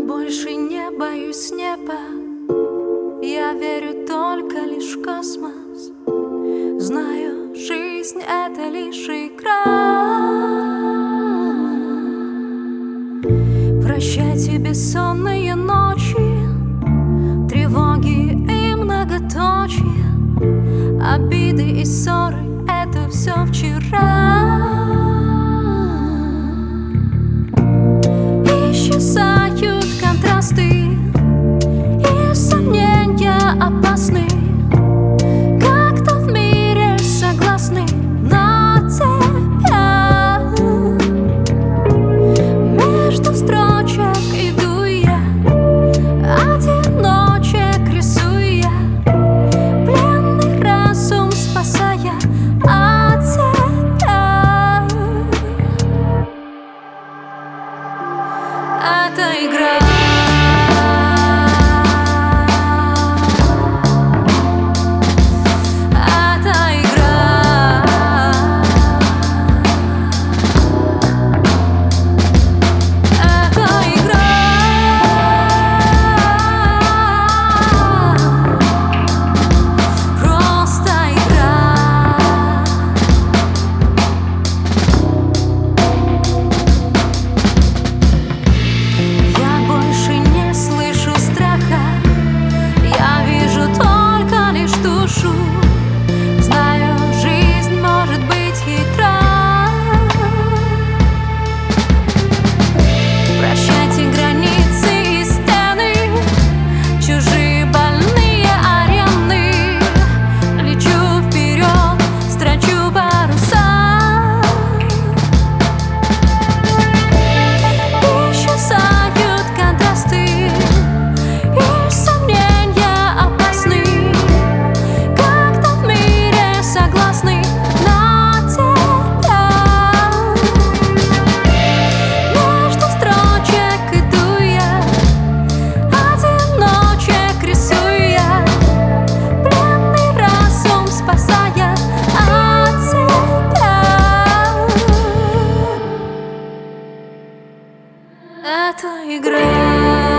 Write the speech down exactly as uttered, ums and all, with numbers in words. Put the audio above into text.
больше не боюсь неба, я верю только лишь в космос. Знаю, жизнь — это лишь игра. Прощайте бессонные ночи, тревоги и многоточие, обиды и ссоры — это все вчера. Исчезают контрасты, и сомнения опасны. Как-то в мире согласны на тебя. Между строчек иду я, одиночек рисуя, пленный разум спасая от тебя. Это игра. Знаю, жизнь может быть хитра. Прощайте границы и стены, чужие больные арены. Лечу вперед, строчу паруса. Исчезают контрасты, и сомнения опасны. Согласны на тебя. Между строчек иду я, одиночек рисуя, пленный разум спасая от тебя. Это игра.